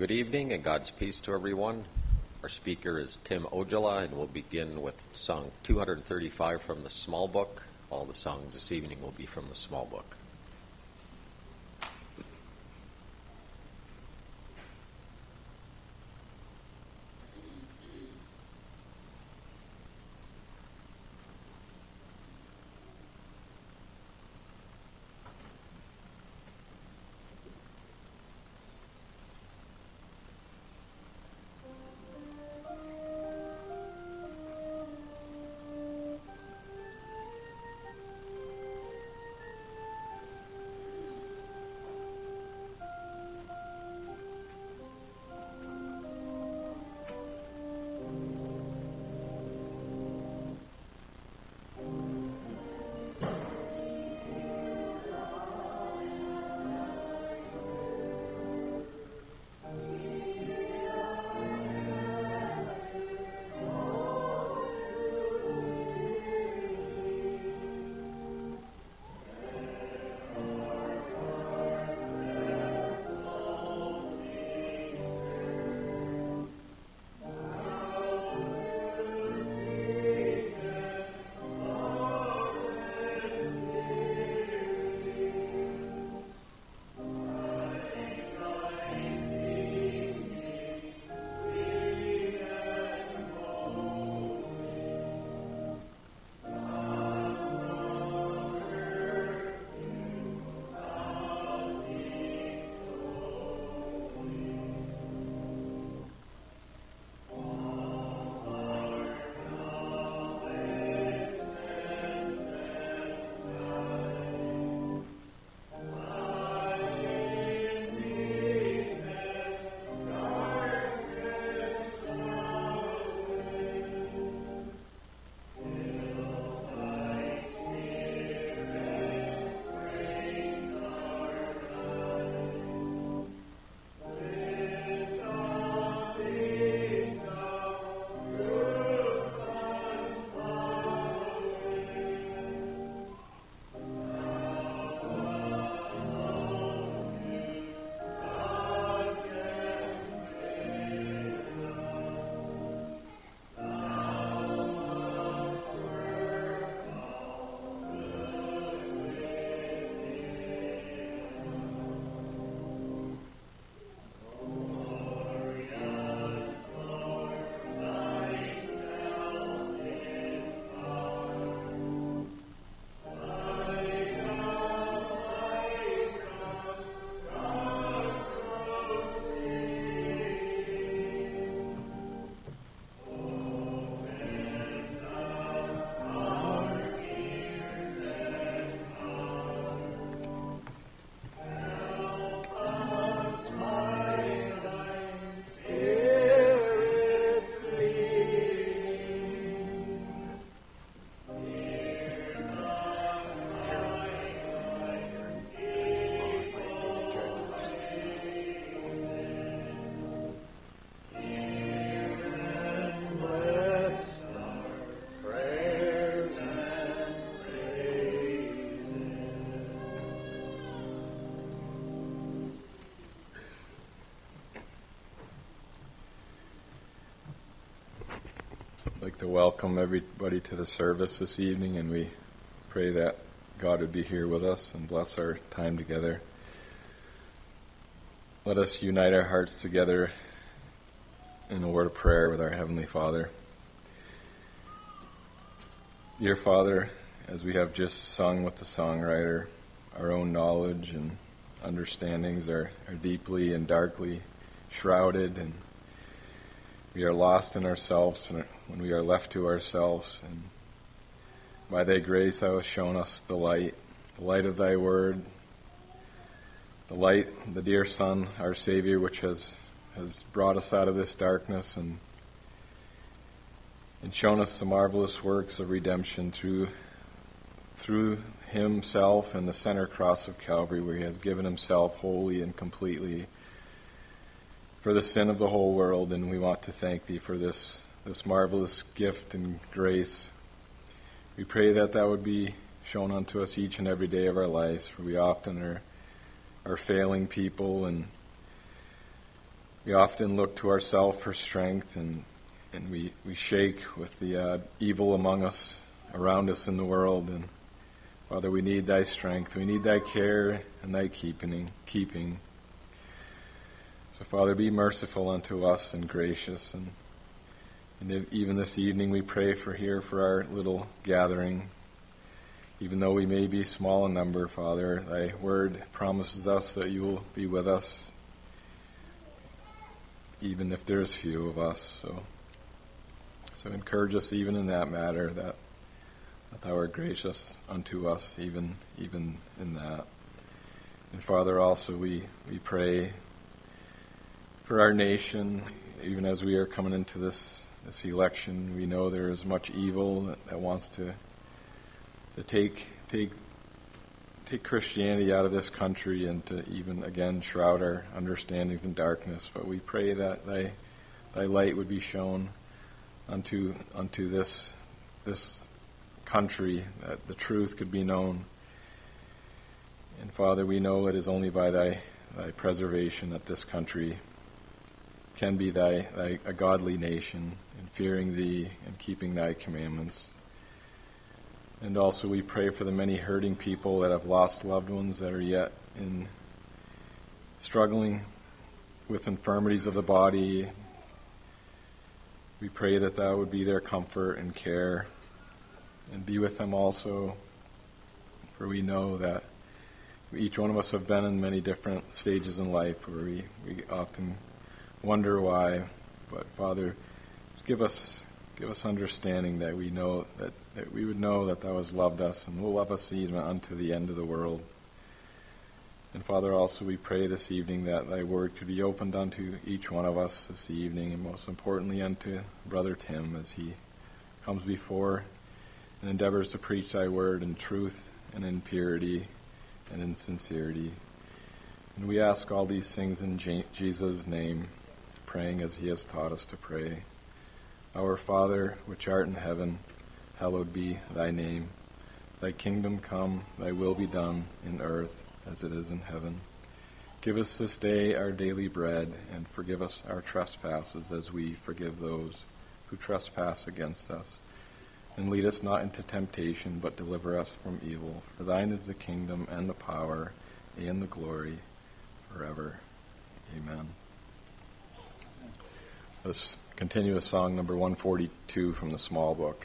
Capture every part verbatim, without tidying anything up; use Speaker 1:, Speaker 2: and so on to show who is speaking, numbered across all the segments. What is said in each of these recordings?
Speaker 1: Good evening and God's peace to everyone. Our speaker is Tim Ojala, and we'll begin with song two hundred thirty-five from the Small Book. All the songs this evening will be from the Small Book.
Speaker 2: I'd like to welcome everybody to the service this evening, and we pray that God would be here with us and bless our time together. Let us unite our hearts together in a word of prayer with our Heavenly Father. Dear Father, as we have just sung with the songwriter, our own knowledge and understandings are, are deeply and darkly shrouded, and we are lost in ourselves when we are left to ourselves. And by thy grace thou hast shown us the light, the light of thy word, the light, the dear Son, our Savior, which has, has brought us out of this darkness and, and shown us the marvelous works of redemption through, through himself and the center cross of Calvary, where he has given himself wholly and completely for the sin of the whole world. And we want to thank thee for this, this marvelous gift and grace. We pray that that would be shown unto us each and every day of our lives, for we often are, are failing people and we often look to ourselves for strength, and, and we, we shake with the uh, evil among us, around us in the world. And Father, we need thy strength. We need thy care and thy keeping. keeping. So Father, be merciful unto us and gracious. And, and even this evening we pray for here for our little gathering. Even though we may be small in number, Father, thy word promises us that you will be with us, even if there's few of us. So, so encourage us even in that matter, that, that thou art gracious unto us, even even in that. And Father, also we, we pray for our nation, even as we are coming into this, this election. We know there is much evil that, that wants to to take take take Christianity out of this country and to even again shroud our understandings in darkness. But we pray that thy thy light would be shown unto unto this this country, that the truth could be known. And Father, we know it is only by thy thy preservation that this country can be thy, thy a godly nation, in fearing thee and keeping thy commandments. And also we pray for the many hurting people that have lost loved ones, that are yet in struggling with infirmities of the body. We pray that thou would be their comfort and care, and be with them also, for we know that each one of us have been in many different stages in life where we, we often wonder why. But Father, give us give us understanding that we know that, that we would know that thou hast loved us and will love us even unto the end of the world. And Father, also we pray this evening that thy word could be opened unto each one of us this evening, and most importantly unto Brother Tim as he comes before and endeavors to preach thy word in truth and in purity and in sincerity. And we ask all these things in Je- Jesus' name, praying as he has taught us to pray. Our Father, which art in heaven, hallowed be thy name. Thy kingdom come, thy will be done in earth as it is in heaven. Give us this day our daily bread, and forgive us our trespasses as we forgive those who trespass against us. And lead us not into temptation, but deliver us from evil. For thine is the kingdom and the power and the glory forever. Amen. Let's continue with song number one forty-two from the small book.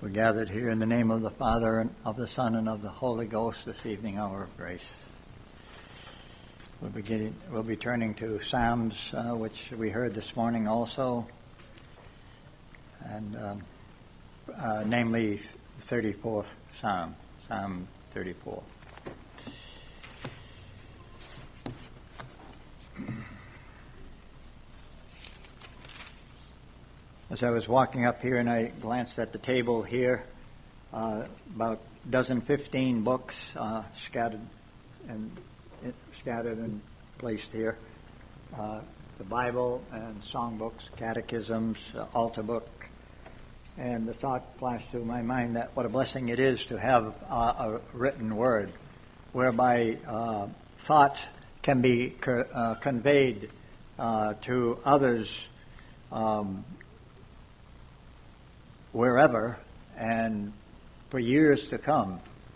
Speaker 3: We're gathered here in the name of the Father, and of the Son, and of the Holy Ghost this evening, hour of grace. We'll be, getting, we'll be turning to Psalms, uh, which we heard this morning also, and um, uh, namely thirty-fourth Psalm, Psalm thirty-four. As I was walking up here and I glanced at the table here, uh, about a dozen, fifteen books uh, scattered and scattered and placed here. Uh, the Bible and songbooks, catechisms, uh, altar book. And the thought flashed through my mind that what a blessing it is to have uh, a written word whereby uh, thoughts can be co- uh, conveyed uh, to others um, wherever and for years to come.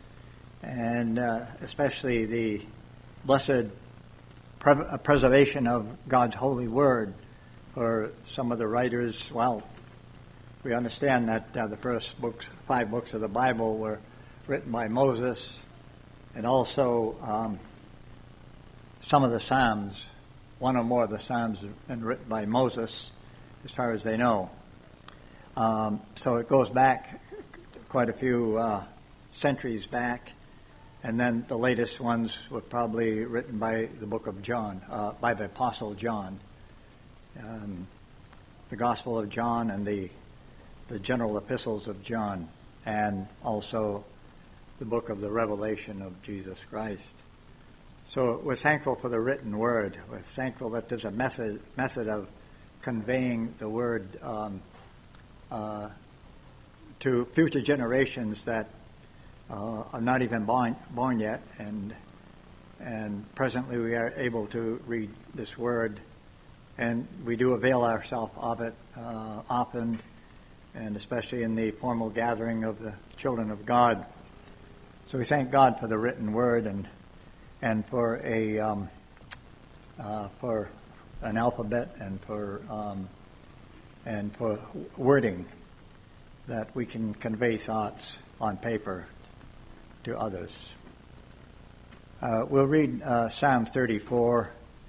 Speaker 3: And uh, especially the blessed pre- preservation of God's holy word. For some of the writers, well, we understand that uh, the first books, five books of the Bible were written by Moses, and also um, some of the Psalms, one or more of the Psalms have been written by Moses, as far as they know. Um, so it goes back quite a few uh, centuries back, and then the latest ones were probably written by the book of John, uh, by the Apostle John, um, the Gospel of John and the the general epistles of John, and also the book of the Revelation of Jesus Christ. So we're thankful for the written word. We're thankful that there's a method method of conveying the word um, uh, to future generations that uh, are not even born, born yet, and and presently we are able to read this word, and we do avail ourselves of it uh, often, and especially in the formal gathering of the children of God. So we thank God for the written word and and for a um, uh, for an alphabet and for um, and for wording that we can convey thoughts on paper to others. Uh, we'll read uh, Psalm thirty-four.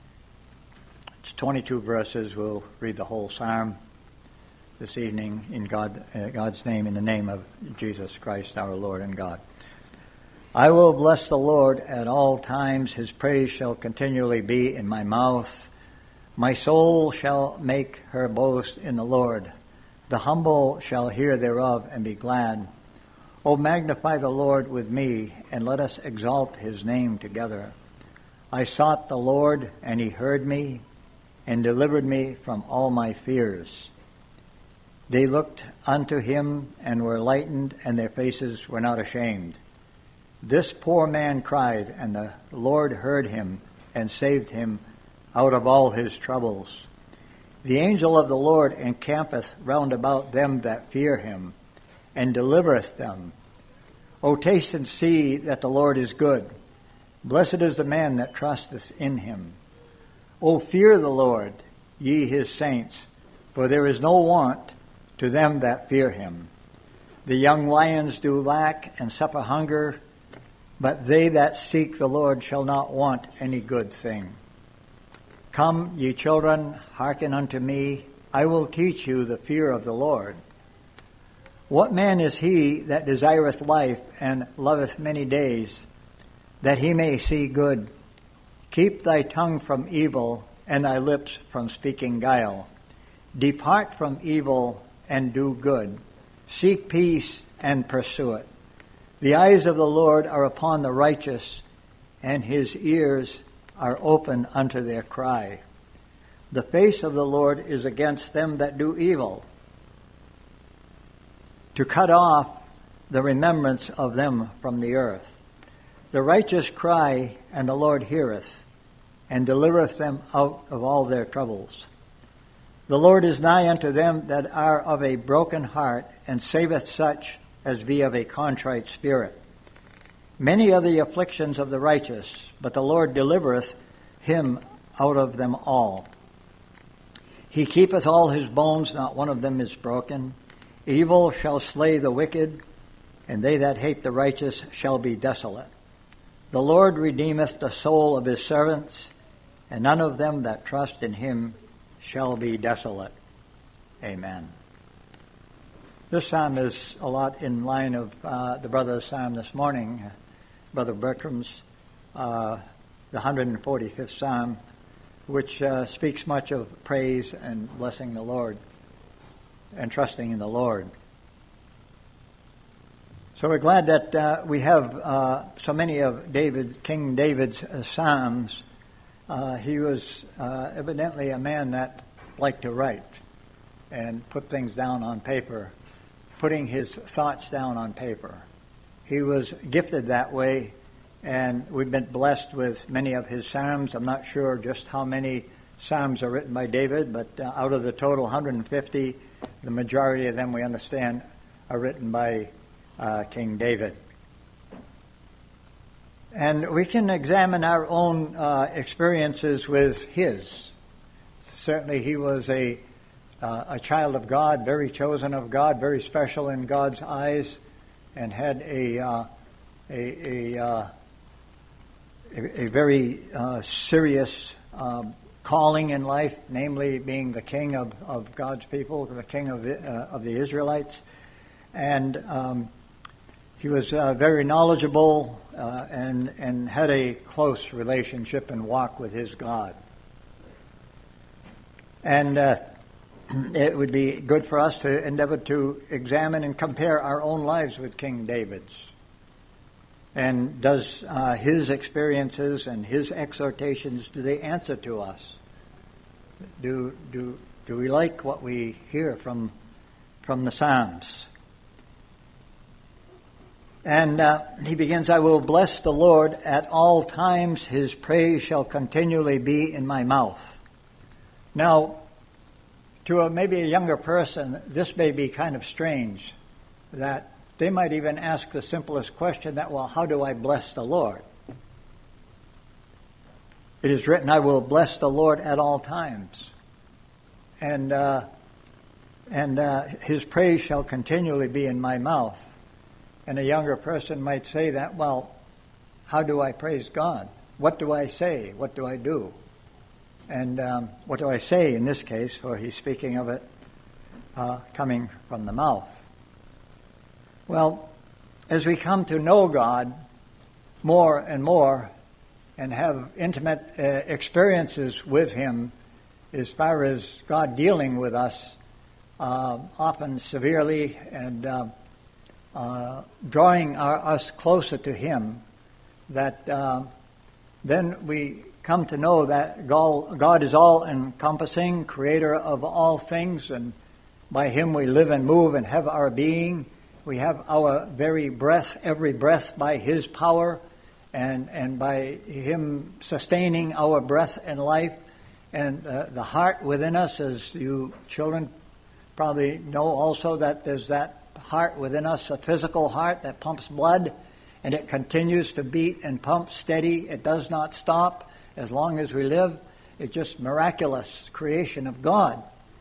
Speaker 3: It's twenty-two verses. We'll read the whole psalm this evening in God, uh, God's name, in the name of Jesus Christ, our Lord and God. I will bless the Lord at all times. His praise shall continually be in my mouth. My soul shall make her boast in the Lord. The humble shall hear thereof and be glad. O magnify the Lord with me, and let us exalt his name together. I sought the Lord, and he heard me, and delivered me from all my fears. They looked unto him, and were lightened, and their faces were not ashamed. This poor man cried, and the Lord heard him, and saved him out of all his troubles. The angel of the Lord encampeth round about them that fear him, and delivereth them. O taste and see that the Lord is good. Blessed is the man that trusteth in him. O fear the Lord, ye his saints, for there is no want to them that fear him. The young lions do lack and suffer hunger, but they that seek the Lord shall not want any good thing. Come, ye children, hearken unto me. I will teach you the fear of the Lord. What man is he that desireth life and loveth many days, that he may see good? Keep thy tongue from evil, and thy lips from speaking guile. Depart from evil and do good. Seek peace and pursue it. The eyes of the Lord are upon the righteous, and his ears are open unto their cry. The face of the Lord is against them that do evil, to cut off the remembrance of them from the earth. The righteous cry, and the Lord heareth, and delivereth them out of all their troubles. The Lord is nigh unto them that are of a broken heart, and saveth such as be of a contrite spirit. Many are the afflictions of the righteous, but the Lord delivereth him out of them all. He keepeth all his bones, not one of them is broken. Evil shall slay the wicked, and they that hate the righteous shall be desolate. The Lord redeemeth the soul of his servants, and none of them that trust in him shall be desolate. Amen. This psalm is a lot in line of uh, the brother's psalm this morning, uh, Brother Bertram's, uh, the one hundred forty-fifth psalm, which uh, speaks much of praise and blessing the Lord and trusting in the Lord. So we're glad that uh, we have uh, so many of David, King David's uh, psalms. Uh, he was uh, evidently a man that liked to write and put things down on paper, putting his thoughts down on paper. He was gifted that way, and we've been blessed with many of his psalms. I'm not sure just how many psalms are written by David, but uh, out of the total one hundred fifty, the majority of them, we understand, are written by uh, King David. And we can examine our own uh, experiences with his. Certainly he was a uh, a child of God, very chosen of God, very special in God's eyes, and had a uh, a a, uh, a, a very uh, serious uh, calling in life, namely being the king of, of God's people, the king of the, uh, of the Israelites. And um, he was uh, very knowledgeable uh, and, and had a close relationship and walk with his God. And uh, it would be good for us to endeavor to examine and compare our own lives with King David's. And does uh, his experiences and his exhortations, do they answer to us? Do do do we like what we hear from from the Psalms? And uh, he begins, I will bless the Lord at all times. His praise shall continually be in my mouth. Now, to a, maybe a younger person, this may be kind of strange, that they might even ask the simplest question that, well, how do I bless the Lord? It is written, I will bless the Lord at all times. And uh, and uh, his praise shall continually be in my mouth. And a younger person might say that, well, how do I praise God? What do I say? What do I do? And um, what do I say in this case, for he's speaking of it uh, coming from the mouth. Well, as we come to know God more and more and have intimate uh, experiences with him as far as God dealing with us, uh, often severely and uh, uh, drawing our, us closer to him, that uh, then we come to know that God, God is all-encompassing, creator of all things, and by him we live and move and have our being. We have our very breath, every breath by his power, and, and by him sustaining our breath and life. And uh, the heart within us, as you children probably know also, that there's that heart within us, a physical heart that pumps blood, and it continues to beat and pump steady. It does not stop as long as we live. It's just miraculous creation of God.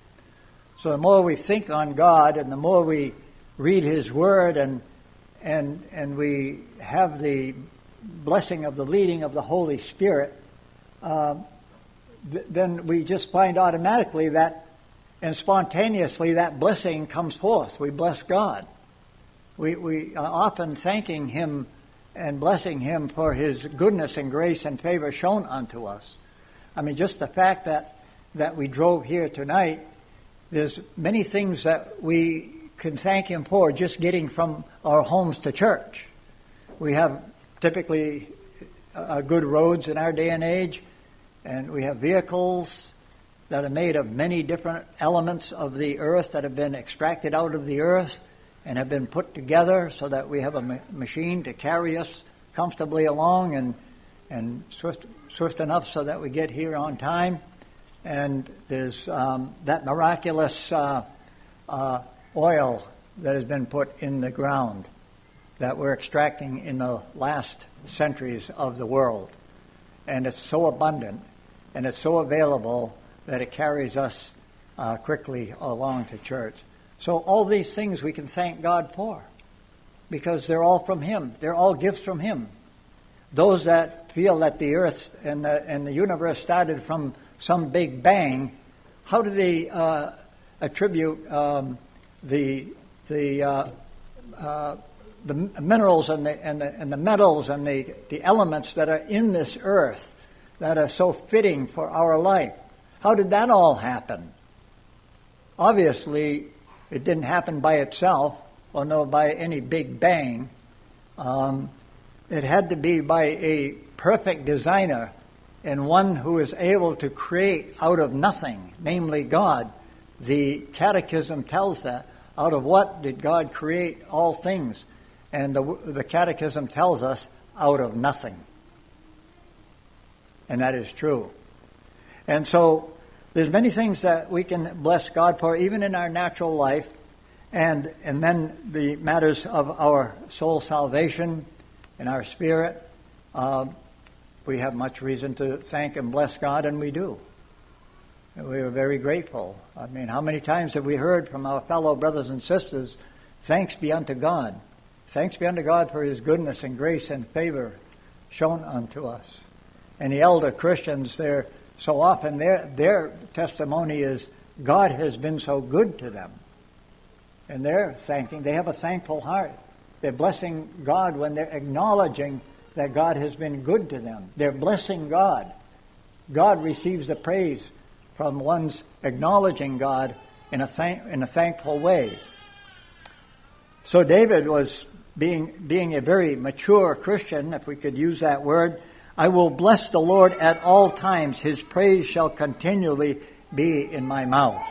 Speaker 3: So the more we think on God and the more we read his word and and and we have the blessing of the leading of the Holy Spirit, uh, th- then we just find automatically that and spontaneously that blessing comes forth. We bless God. We we are often thanking him and blessing him for his goodness and grace and favor shown unto us. I mean, just the fact that that we drove here tonight, there's many things that we can thank him for just getting from our homes to church. We have typically uh, good roads in our day and age, and we have vehicles that are made of many different elements of the earth that have been extracted out of the earth and have been put together so that we have a ma- machine to carry us comfortably along and and swift, swift enough so that we get here on time. And there's um, that miraculous uh, uh, oil that has been put in the ground that we're extracting in the last centuries of the world. And it's so abundant and it's so available that it carries us uh, quickly along to church. So all these things we can thank God for, because they're all from Him. They're all gifts from Him. Those that feel that the earth and the, and the universe started from some big bang, how do they uh, attribute um, the the uh, uh, the minerals and the and the and the metals and the, the elements that are in this earth that are so fitting for our life? How did that all happen? Obviously, it didn't happen by itself, or no by any big bang. Um, it had to be by a perfect designer, and one who is able to create out of nothing, namely God. The Catechism tells that. Out of what did God create all things? And the, the Catechism tells us, out of nothing. And that is true. And so, there's many things that we can bless God for, even in our natural life, and and then the matters of our soul salvation and our spirit. Uh, we have much reason to thank and bless God, and we do. And we are very grateful. I mean, how many times have we heard from our fellow brothers and sisters, thanks be unto God. Thanks be unto God for His goodness and grace and favor shown unto us. And the elder Christians, they're so often their their testimony is God has been so good to them. And they're thanking, they have a thankful heart. They're blessing God when they're acknowledging that God has been good to them. They're blessing God. God receives the praise from one's acknowledging God in a thank, in a thankful way. So David was being being a very mature Christian, if we could use that word. I will bless the Lord at all times. His praise shall continually be in my mouth.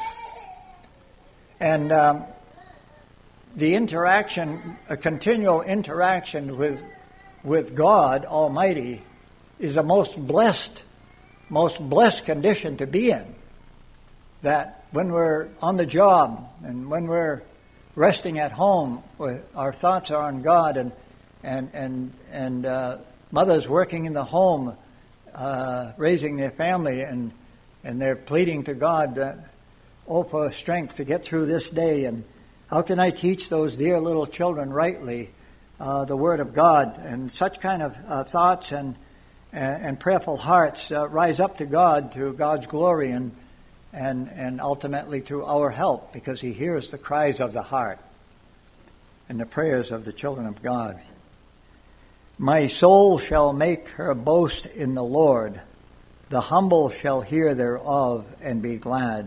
Speaker 3: And um, the interaction, a continual interaction with with God Almighty is a most blessed, most blessed condition to be in. That when we're on the job and when we're resting at home, our thoughts are on God, and and and and uh, mothers working in the home, uh, raising their family, and and they're pleading to God that, oh, for strength to get through this day, and how can I teach those dear little children rightly uh, the Word of God? And such kind of uh, thoughts and, and and prayerful hearts uh, rise up to God, to God's glory, and and and ultimately to our help, because He hears the cries of the heart and the prayers of the children of God. My soul shall make her boast in the Lord. The humble shall hear thereof and be glad.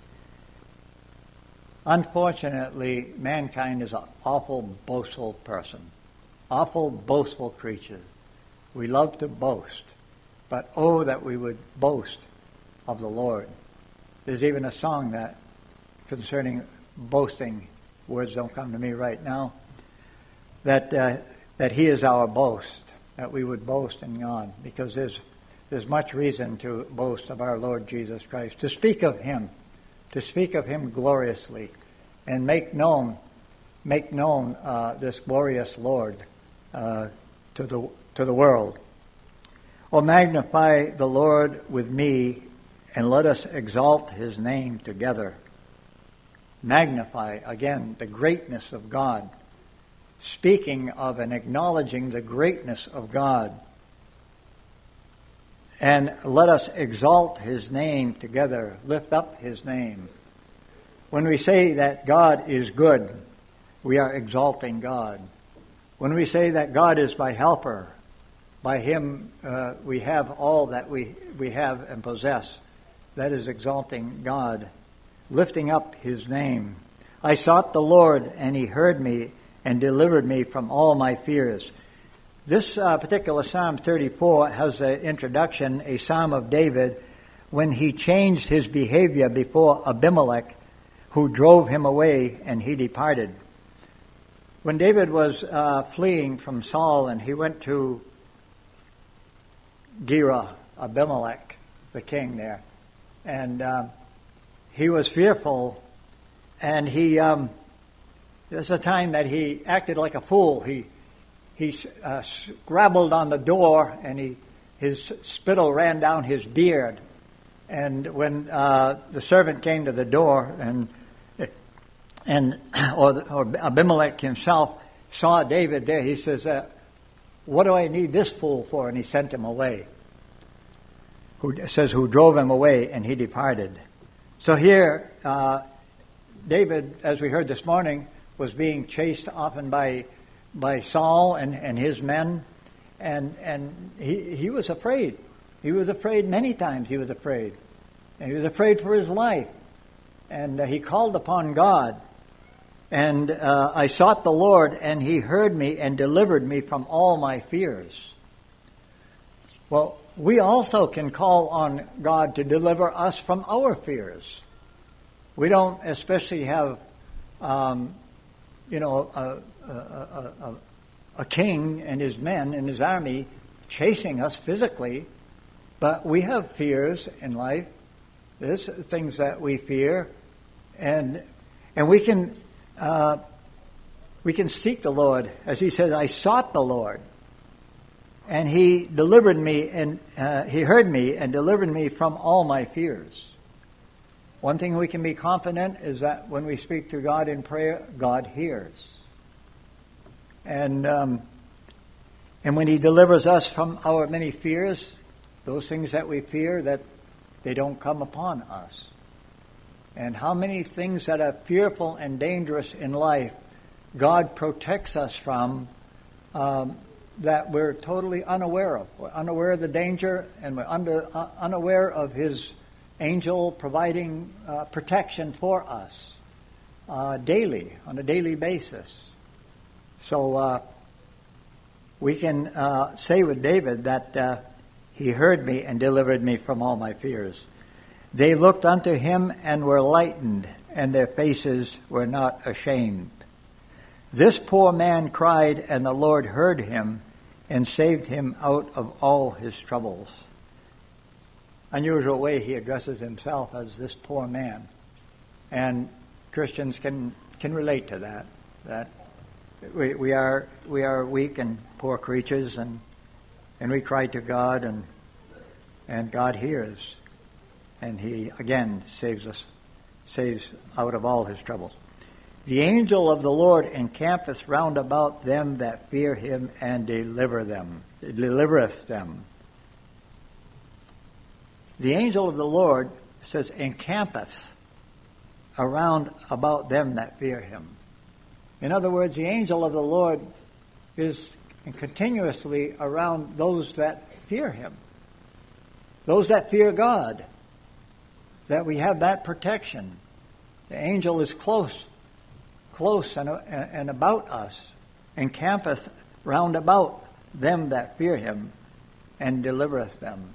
Speaker 3: Unfortunately, mankind is an awful boastful person. Awful boastful creatures. We love to boast. But oh, that we would boast of the Lord. There's even a song that concerning boasting, words don't come to me right now, that uh, that He is our boast, that we would boast in God, because there's there's much reason to boast of our Lord Jesus Christ, to speak of Him, to speak of Him gloriously, and make known, make known uh, this glorious Lord uh, to the to the world. Oh, magnify the Lord with me, and let us exalt His name together. Magnify, again, the greatness of God. Speaking of and acknowledging the greatness of God. And let us exalt His name together. Lift up His name. When we say that God is good, we are exalting God. When we say that God is my helper, by Him uh, we have all that we, we have and possess, that is exalting God, lifting up His name. I sought the Lord, and He heard me and delivered me from all my fears. This uh, particular Psalm thirty-four has an introduction, a Psalm of David, when he changed his behavior before Abimelech, who drove him away, and he departed. When David was uh, fleeing from Saul, and he went to Gera, Abimelech, the king there, and uh, he was fearful, and he... Um, There's a time that he acted like a fool. He he uh, scrabbled on the door, and he his spittle ran down his beard. And when uh, the servant came to the door and and or, or Abimelech himself saw David there. He says, uh, what do I need this fool for? And he sent him away. Who says, who drove him away, and he departed. So here, uh, David, as we heard this morning, was being chased often by by Saul and, and his men, and and he he was afraid. He was afraid many times. He was afraid, and he was afraid for his life. And uh, he called upon God. And uh, I sought the Lord, and he heard me and delivered me from all my fears. Well, we also can call on God to deliver us from our fears. We don't especially have, um, you know, a, a, a, a, a king and his men and his army chasing us physically, but we have fears in life. There's things that we fear, and and we can uh, we can seek the Lord, as he says, "I sought the Lord, and he delivered me, and uh, he heard me and delivered me from all my fears." One thing we can be confident is that when we speak to God in prayer, God hears, and um, and when he delivers us from our many fears, those things that we fear, that they don't come upon us. And how many things that are fearful and dangerous in life God protects us from, um, that we're totally unaware of. We're unaware of the danger, and we're under, uh, unaware of his angel providing uh, protection for us uh, daily, on a daily basis. So uh, we can uh, say with David that uh, he heard me and delivered me from all my fears. They looked unto him and were lightened, and their faces were not ashamed. This poor man cried, and the Lord heard him and saved him out of all his troubles. Unusual way he addresses himself as this poor man. And Christians can, can relate to that. That we, we are we are weak and poor creatures, and and we cry to God, and and God hears. And he, again, saves us, saves out of all his troubles. The angel of the Lord encampeth round about them that fear him, and deliver them, delivereth them. The angel of the Lord, says, encampeth around about them that fear him. In other words, the angel of the Lord is continuously around those that fear him, those that fear God, that we have that protection. The angel is close, close and, and about us, encampeth round about them that fear him, and delivereth them.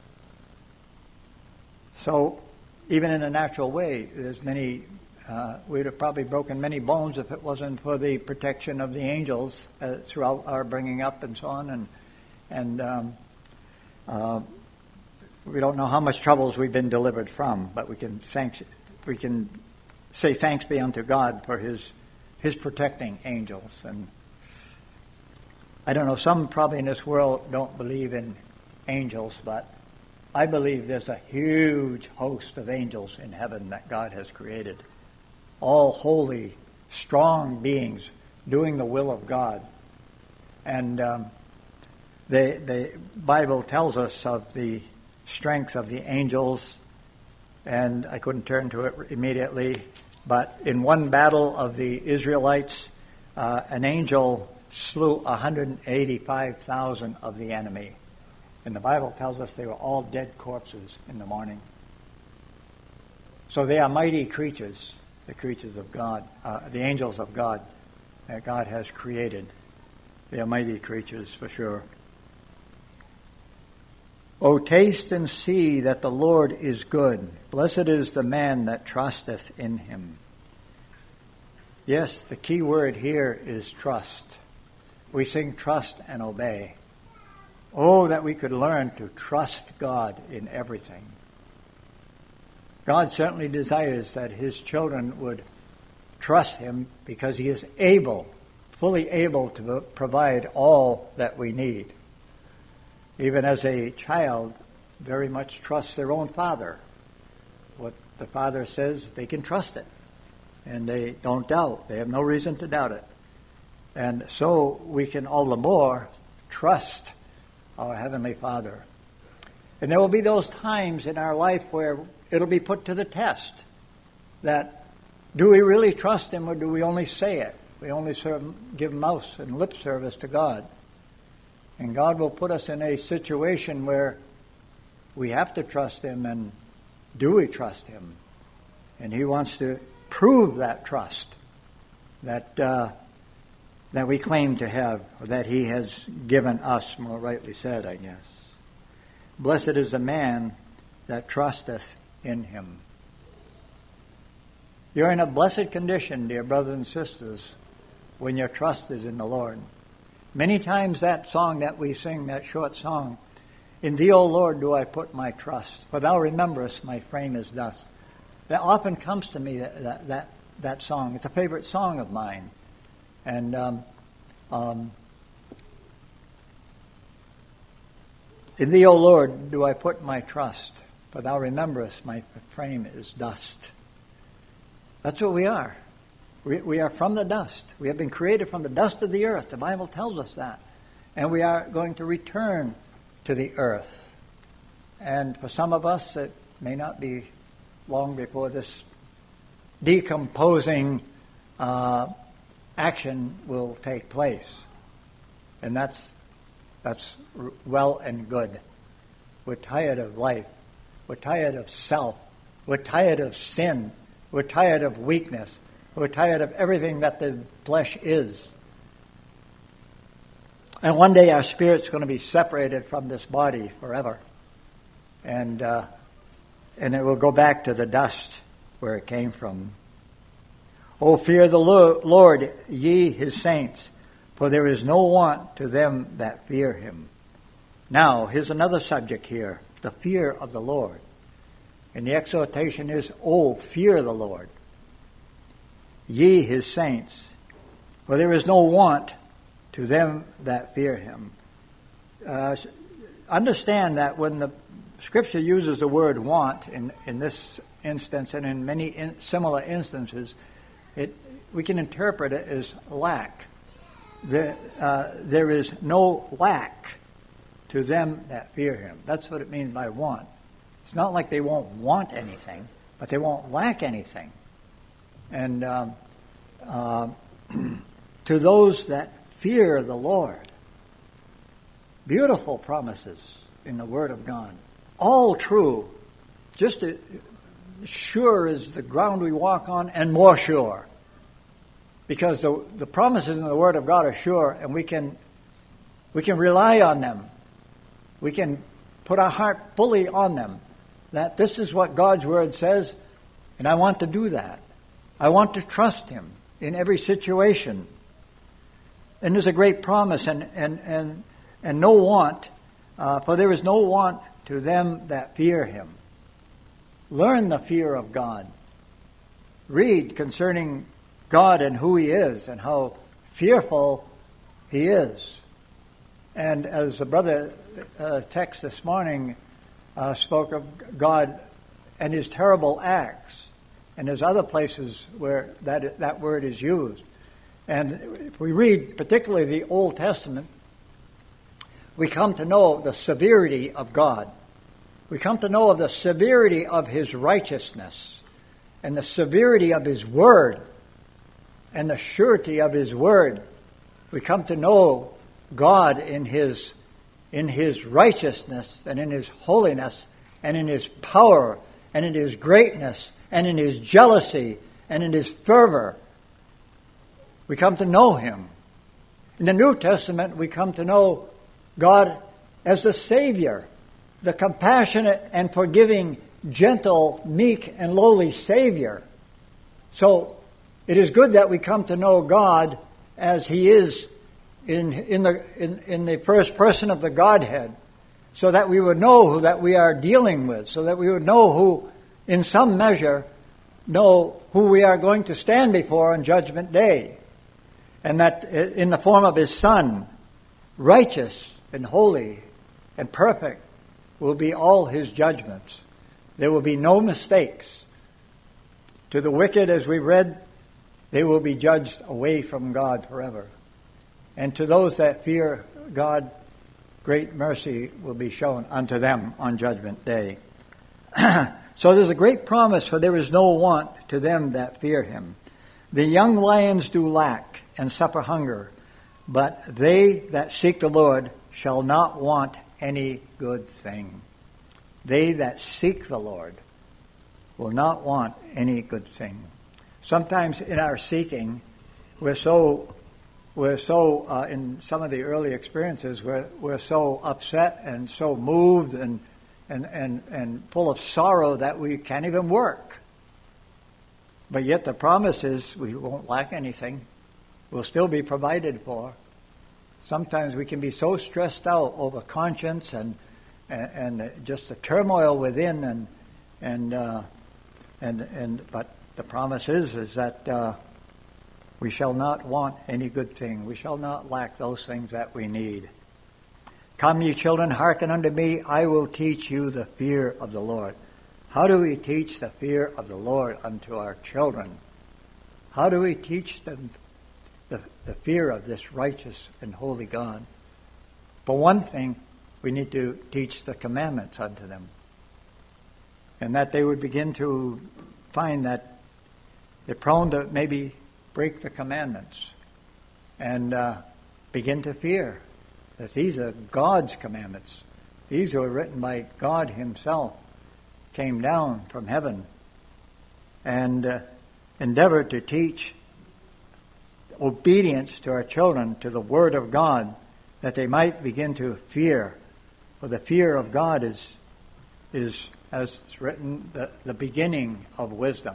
Speaker 3: So, even in a natural way, there's many, uh, we'd have probably broken many bones if it wasn't for the protection of the angels uh, throughout our bringing up and so on. And, and um, uh, we don't know how much troubles we've been delivered from, but we can thanks, we can say thanks be unto God for his his protecting angels. And I don't know, some probably in this world don't believe in angels, but I believe there's a huge host of angels in heaven that God has created. All holy, strong beings doing the will of God. And um, the, the Bible tells us of the strength of the angels, and I couldn't turn to it immediately, but in one battle of the Israelites, uh, an angel slew one hundred eighty-five thousand of the enemy. And the Bible tells us they were all dead corpses in the morning. So they are mighty creatures, the creatures of God, uh, the angels of God that God has created. They are mighty creatures for sure. O taste and see that the Lord is good. Blessed is the man that trusteth in him. Yes, the key word here is trust. We sing trust and obey. Oh, that we could learn to trust God in everything. God certainly desires that his children would trust him because he is able, fully able to provide all that we need. Even as a child very much trusts their own father. What the father says, they can trust it. and they don't doubt. They have no reason to doubt it. And so we can all the more trust our Heavenly Father. And there will be those times in our life where it'll be put to the test that do we really trust Him, or do we only say it? We only serve, give mouth and lip service to God. And God will put us in a situation where we have to trust Him, and do we trust Him? And He wants to prove that trust that uh, that we claim to have, or that He has given us, more rightly said, I guess. Blessed is the man that trusteth in Him. You're in a blessed condition, dear brothers and sisters, when your trust is in the Lord. Many times that song that we sing, that short song, in Thee, O Lord, do I put my trust, for Thou rememberest my frame is dust. That often comes to me, that that, that, that song. It's a favorite song of mine. And um, um, in Thee, O Lord, do I put my trust, for Thou rememberest my frame is dust. That's what we are. We, we are from the dust. We have been created from the dust of the earth. The Bible tells us that. And we are going to return to the earth. And for some of us, it may not be long before this decomposing uh, action will take place. And that's that's well and good. We're tired of life. We're tired of self. We're tired of sin. We're tired of weakness. We're tired of everything that the flesh is. And one day our spirit's going to be separated from this body forever. And uh, and it will go back to the dust where it came from. O fear the Lord, ye His saints, for there is no want to them that fear Him. Now, here's another subject here, the fear of the Lord. And the exhortation is, O fear the Lord, ye His saints, for there is no want to them that fear Him. Uh, understand that when the Scripture uses the word want in, in this instance and in many in similar instances, it we can interpret it as lack. The, uh, there is no lack to them that fear Him. That's what it means by want. It's not like they won't want anything, but they won't lack anything. And um, uh, to those that fear the Lord, beautiful promises in the Word of God. All true, just as sure as the ground we walk on, and more sure. Because the, the promises in the Word of God are sure, and we can we can rely on them. We can put our heart fully on them. That this is what God's Word says, and I want to do that. I want to trust Him in every situation. And there's a great promise, and and and, and no want, uh, for there is no want to them that fear Him. Learn the fear of God. Read concerning God and who He is and how fearful He is. And as the brother uh, text this morning uh, spoke of God and His terrible acts, and there's other places where that that word is used. And if we read particularly the Old Testament, we come to know the severity of God. We come to know of the severity of His righteousness and the severity of His word and the surety of His word. We come to know God in His in His righteousness and in His holiness and in His power and in His greatness and in His jealousy and in His fervor. We come to know Him. In the New Testament, we come to know God as the Savior, the compassionate and forgiving, gentle, meek, and lowly Savior. So it is good that we come to know God as He is in in the in, in the first person of the Godhead, so that we would know who that we are dealing with, so that we would know who, in some measure, know who we are going to stand before on Judgment Day. And that in the form of His Son, righteous and holy and perfect, will be all His judgments. There will be no mistakes. To the wicked, as we read they will be judged away from God forever. And to those that fear God, great mercy will be shown unto them on Judgment Day. So there's a great promise, for there is no want to them that fear him. The young lions do lack and suffer hunger, but they that seek the Lord shall not want any good thing. They that seek the Lord will not want any good thing. Sometimes in our seeking, we're so, we're so uh, in some of the early experiences, we're, we're so upset and so moved and, and, and, and full of sorrow that we can't even work. But yet the promise is we won't lack anything. We'll still be provided for. Sometimes we can be so stressed out over conscience and and, and just the turmoil within, and and uh, and and. But the promise is is that uh, we shall not want any good thing. We shall not lack those things that we need. Come, ye children, hearken unto me. I will teach you the fear of the Lord. How do we teach the fear of the Lord unto our children? How do we teach them the, the fear of this righteous and holy God? For one thing, we need to teach the commandments unto them. And that they would begin to find that they're prone to maybe break the commandments and uh, begin to fear that these are God's commandments. These were written by God himself, came down from heaven, and uh, endeavor to teach obedience to our children, to the Word of God, that they might begin to fear. For the fear of God is, is as it's written, the, the beginning of wisdom.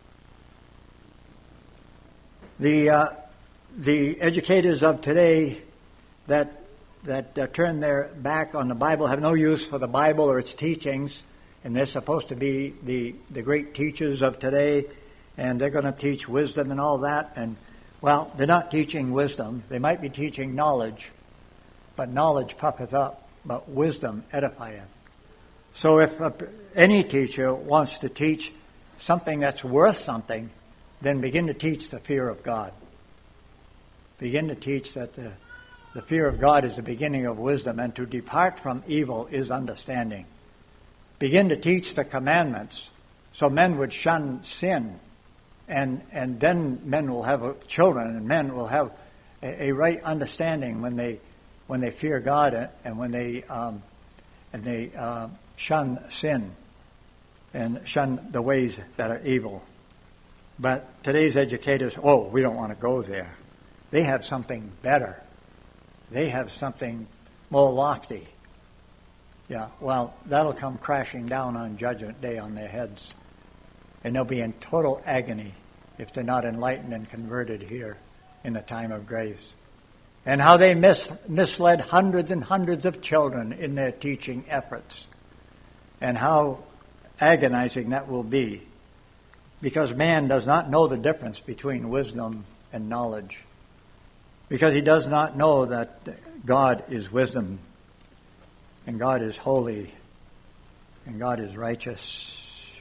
Speaker 3: The uh, the educators of today that that uh, turn their back on the Bible have no use for the Bible or its teachings, and they're supposed to be the, the great teachers of today, and they're going to teach wisdom and all that. And, well, they're not teaching wisdom. They might be teaching knowledge, but knowledge puffeth up, but wisdom edifieth. So if a, any teacher wants to teach something that's worth something, then begin to teach the fear of God. Begin to teach that the, the fear of God is the beginning of wisdom, and to depart from evil is understanding. Begin to teach the commandments so men would shun sin, and and then men will have children, and men will have a, a right understanding when they when they fear God and when they um, and they uh, shun sin and shun the ways that are evil. But today's educators, oh, we don't want to go there. They have something better. They have something more lofty. Yeah, well, that'll come crashing down on Judgment Day on their heads. And they'll be in total agony if they're not enlightened and converted here in the time of grace. And how they mis- misled hundreds and hundreds of children in their teaching efforts. And how agonizing that will be. Because man does not know the difference between wisdom and knowledge. Because he does not know that God is wisdom, and God is holy, and God is righteous.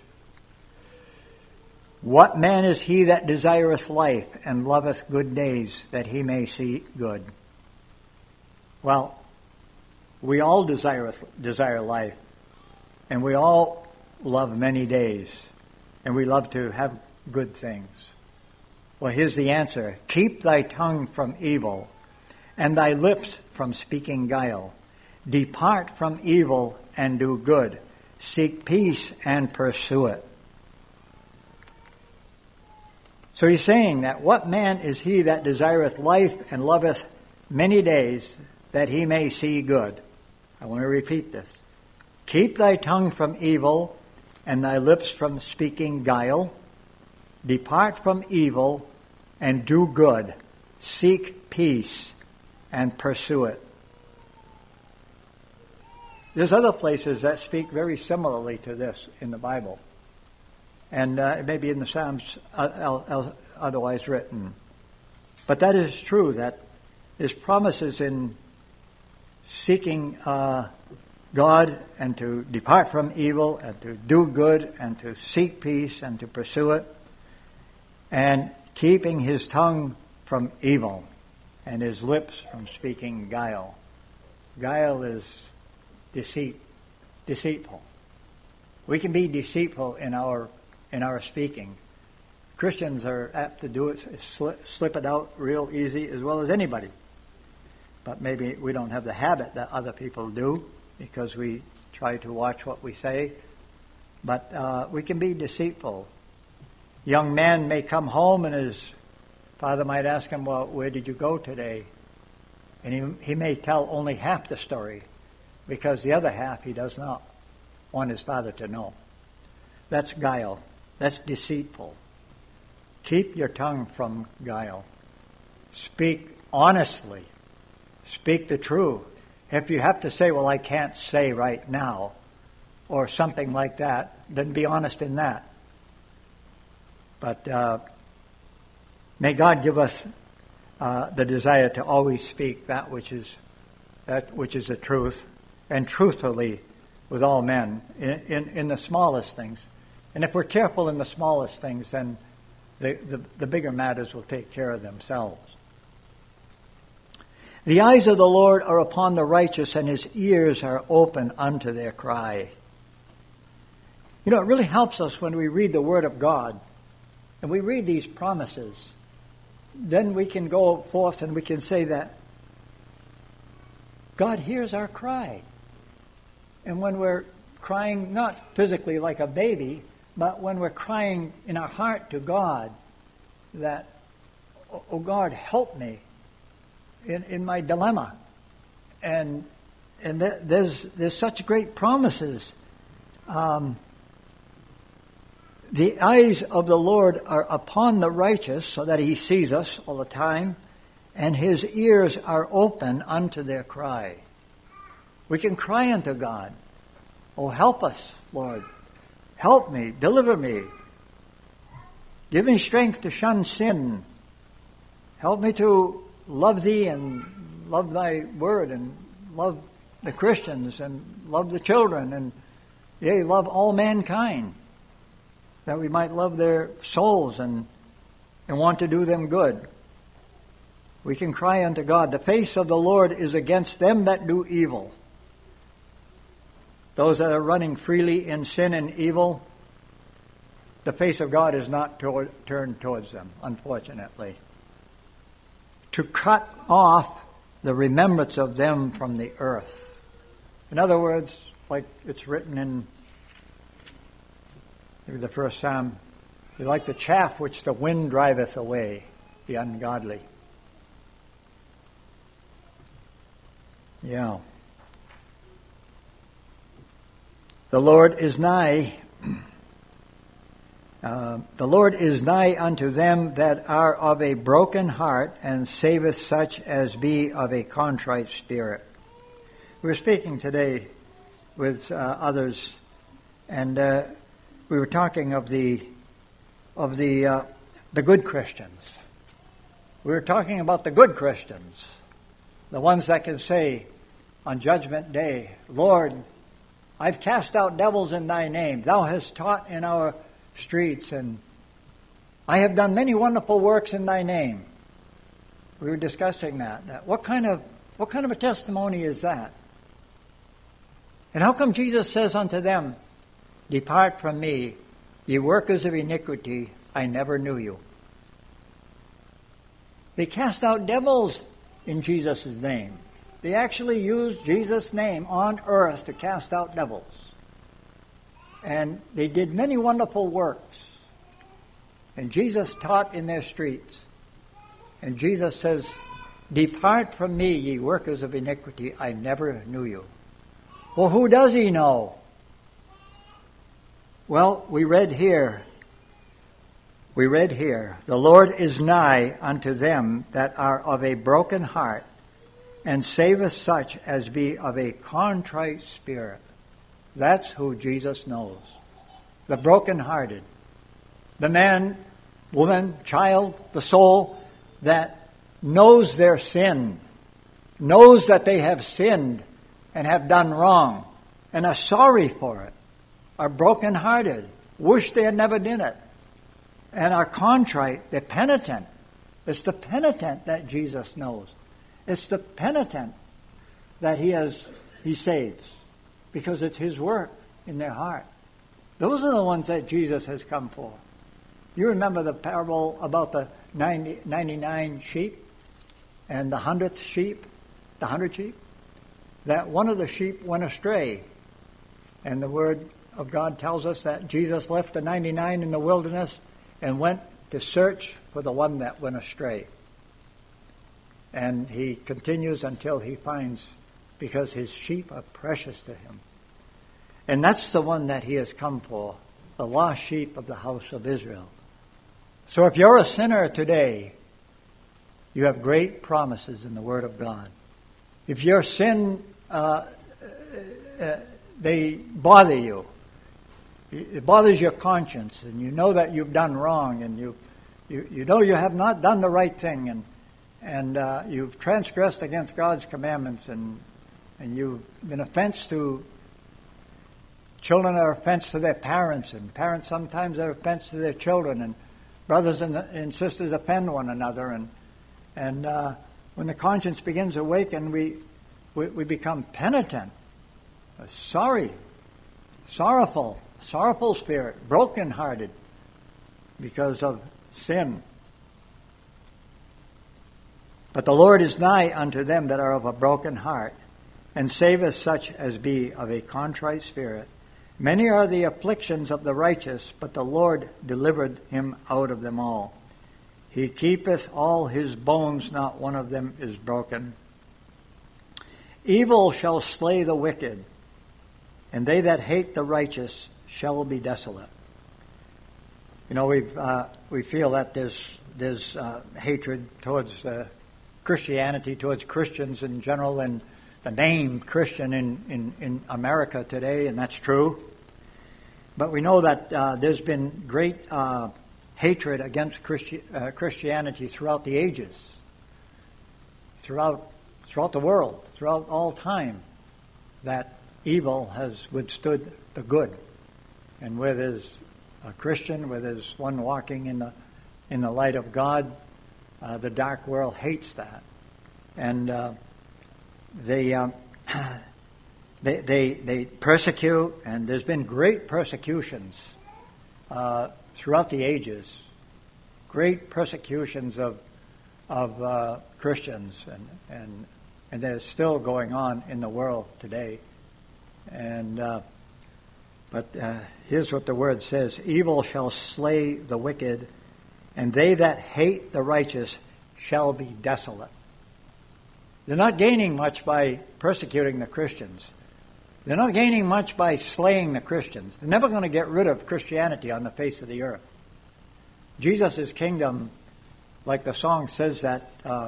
Speaker 3: What man is he that desireth life and loveth good days, that he may see good? Well, we all desire, desire life, and we all love many days, and we love to have good things. Well, here's the answer. Keep thy tongue from evil, and thy lips from speaking guile. Depart from evil and do good. Seek peace and pursue it. So he's saying that what man is he that desireth life and loveth many days, that he may see good? I want to repeat this. Keep thy tongue from evil and thy lips from speaking guile. Depart from evil and do good. Seek peace and pursue it. There's other places that speak very similarly to this in the Bible. And uh, maybe in the Psalms uh, otherwise written. But that is true, that there's promises in seeking uh, God and to depart from evil and to do good and to seek peace and to pursue it. And keeping his tongue from evil and his lips from speaking guile. Guile is deceit, deceitful. We can be deceitful in our in our speaking. Christians are apt to do it, slip, slip it out real easy as well as anybody. But maybe we don't have the habit that other people do because we try to watch what we say. But uh, we can be deceitful. Young man may come home and his father might ask him, well, where did you go today? And he, he may tell only half the story because the other half he does not want his father to know. That's guile. That's deceitful. Keep your tongue from guile. Speak honestly. Speak the truth. If you have to say, well, I can't say right now, or something like that, then be honest in that. But uh, may God give us uh, the desire to always speak that which is that which is the truth, and truthfully with all men in, in, in the smallest things. And if we're careful in the smallest things, then the, the, the bigger matters will take care of themselves. The eyes of the Lord are upon the righteous, and his ears are open unto their cry. You know, it really helps us when we read the Word of God, and we read these promises. Then we can go forth and we can say that God hears our cry. And when we're crying, not physically like a baby, but when we're crying in our heart to God, that, oh God, help me in, in my dilemma. And and th- there's there's such great promises. Um, the eyes of the Lord are upon the righteous, so that he sees us all the time, and his ears are open unto their cry. We can cry unto God, oh, help us, Lord. Help me, deliver me. Give me strength to shun sin. Help me to love thee and love thy word and love the Christians and love the children and, yea, love all mankind, that we might love their souls and, and want to do them good. We can cry unto God, the face of the Lord is against them that do evil. Those that are running freely in sin and evil, the face of God is not toward, turned towards them, unfortunately. To cut off the remembrance of them from the earth. In other words, like it's written in maybe the first Psalm, you're like the chaff which the wind driveth away, the ungodly. Yeah. The Lord is nigh. Uh, the Lord is nigh unto them that are of a broken heart, and saveth such as be of a contrite spirit. We were speaking today with uh, others, and uh, we were talking of the of the uh, the good Christians. We were talking about the good Christians, the ones that can say on Judgment Day, Lord, I've cast out devils in thy name. Thou hast taught in our streets, and I have done many wonderful works in thy name. We were discussing that. that what kind of what kind of a testimony is that? And how come Jesus says unto them, depart from me, ye workers of iniquity, I never knew you. They cast out devils in Jesus' name. They actually used Jesus' name on earth to cast out devils. And they did many wonderful works. And Jesus taught in their streets. And Jesus says, depart from me, ye workers of iniquity, I never knew you. Well, who does he know? Well, we read here, we read here, the Lord is nigh unto them that are of a broken heart, and saveth such as be of a contrite spirit. That's who Jesus knows. The brokenhearted. The man, woman, child, the soul that knows their sin, knows that they have sinned and have done wrong, and are sorry for it, are brokenhearted, wish they had never done it. and are contrite, they're penitent. It's the penitent that Jesus knows. It's the penitent that he has he saves, because it's his work in their heart. Those are the ones that Jesus has come for. You remember the parable about the ninety, ninety-nine sheep and the hundredth sheep, the hundred sheep? That one of the sheep went astray. And the Word of God tells us that Jesus left the ninety-nine in the wilderness and went to search for the one that went astray. And he continues until he finds, because his sheep are precious to him. And that's the one that he has come for, the lost sheep of the house of Israel. So if you're a sinner today, you have great promises in the Word of God. If your sin, uh, uh, they bother you, it bothers your conscience, and you know that you've done wrong, and you you, you know you have not done the right thing, and and uh, you've transgressed against God's commandments, and and you've been offense to children are offense to their parents, and parents sometimes are offense to their children, and brothers and, and sisters offend one another, and and uh, when the conscience begins to awaken, we we, we become penitent, sorry, sorrowful, sorrowful spirit, broken-hearted because of sin. But the Lord is nigh unto them that are of a broken heart, and saveth such as be of a contrite spirit. Many are the afflictions of the righteous, but the Lord delivered him out of them all. He keepeth all his bones, not one of them is broken. Evil shall slay the wicked, and they that hate the righteous shall be desolate. You know, we uh, we feel that there's there's uh, hatred towards uh, Christianity, towards Christians in general, and the name Christian in, in, in America today, and that's true. But we know that uh, there's been great uh, hatred against Christi- uh, Christianity throughout the ages, throughout throughout the world, throughout all time, that evil has withstood the good. And where there's a Christian, where there's one walking in the in the light of God, uh, the dark world hates that. And uh, they, um, they they they persecute, and there's been great persecutions uh, throughout the ages, great persecutions of of uh, Christians, and and and they're still going on in the world today. And uh, but uh, here's what the word says: evil shall slay the wicked, and they that hate the righteous shall be desolate. They're not gaining much by persecuting the Christians. They're not gaining much by slaying the Christians. They're never going to get rid of Christianity on the face of the earth. Jesus' kingdom, like the song says, that uh,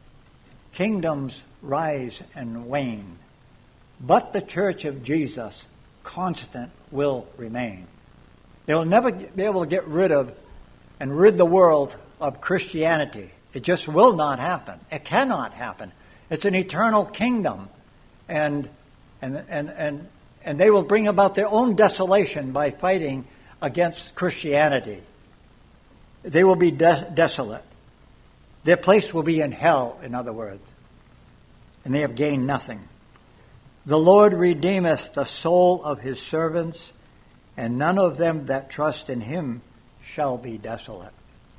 Speaker 3: kingdoms rise and wane, but the church of Jesus constant will remain. They will never be able to get rid of and rid the world of Christianity. It just will not happen. It cannot happen. It's an eternal kingdom, and and and and and they will bring about their own desolation by fighting against Christianity. They will be de- desolate. Their place will be in hell, in other words, and they have gained nothing. The Lord redeemeth the soul of his servants, and none of them that trust in him shall be desolate.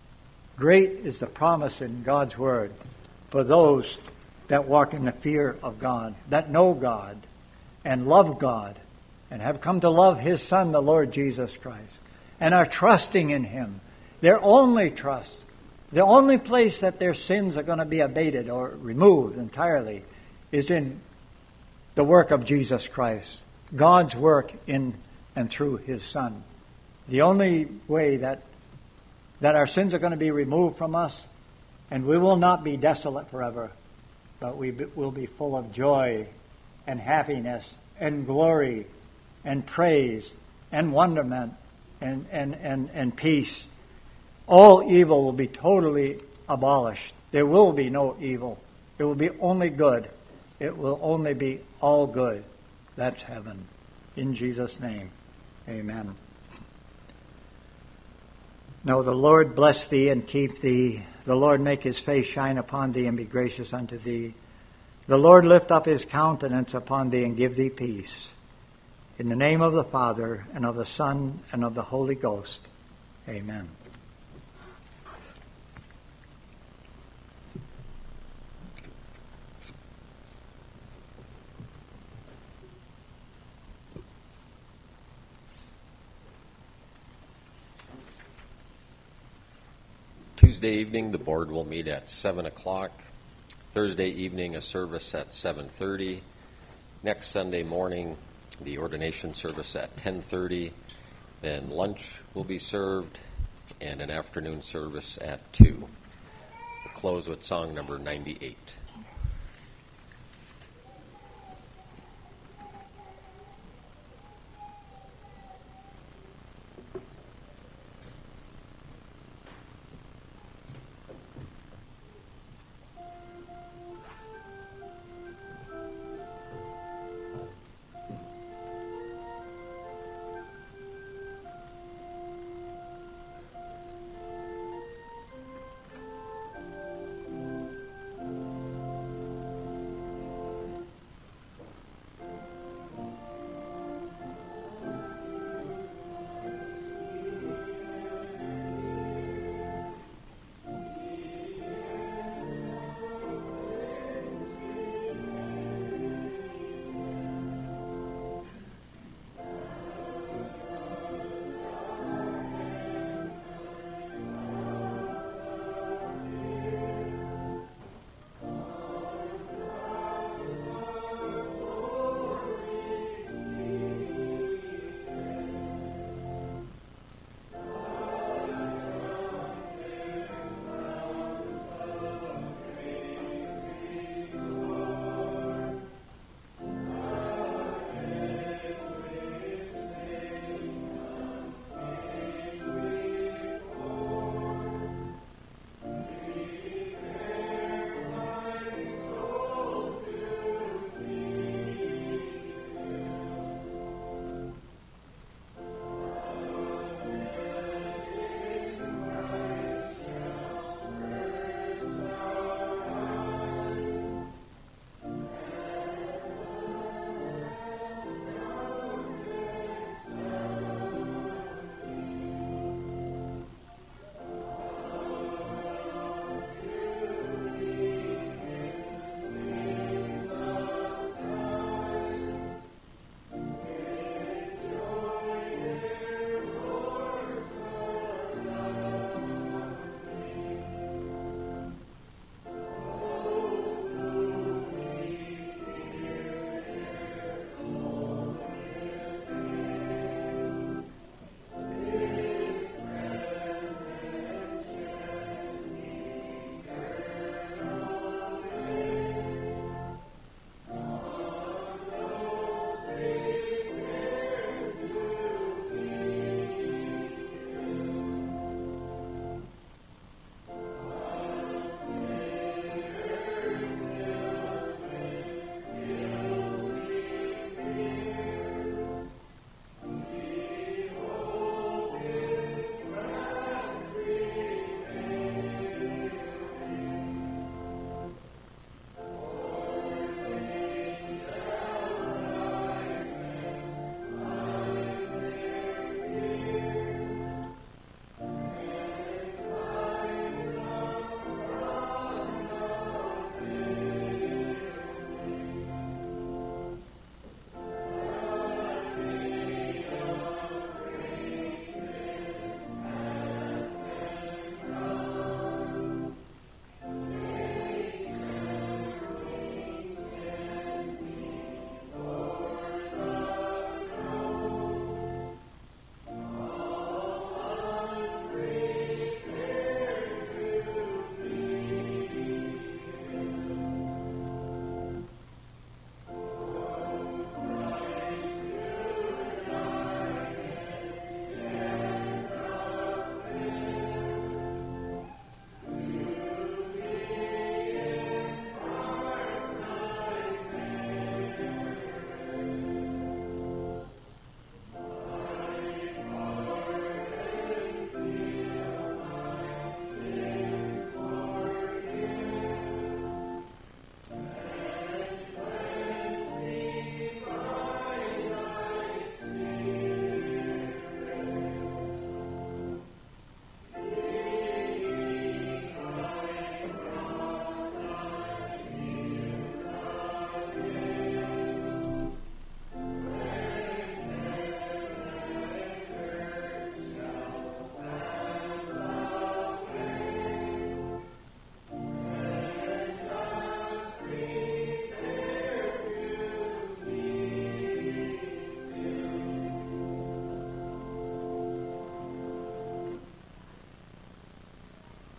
Speaker 3: Great is the promise in God's word for those that walk in the fear of God, that know God and love God and have come to love his Son, the Lord Jesus Christ, and are trusting in him. Their only trust, the only place that their sins are going to be abated or removed entirely is in the work of Jesus Christ, God's work in and through his Son. The only way that that our sins are going to be removed from us, and we will not be desolate forever, but we will be full of joy and happiness and glory and praise and wonderment and, and, and, and peace. All evil will be totally abolished. There will be no evil. It will be only good. It will only be all good. That's heaven. In Jesus' name, amen. No, the Lord bless thee and keep thee. The Lord make his face shine upon thee and be gracious unto thee. The Lord lift up his countenance upon thee and give thee peace. In the name of the Father, and of the Son, and of the Holy Ghost. Amen.
Speaker 1: Tuesday evening, the board will meet at seven o'clock. Thursday evening, a service at seven thirty. Next Sunday morning, the ordination service at ten thirty. Then lunch will be served, and an afternoon service at two. We'll close with song number ninety-eight.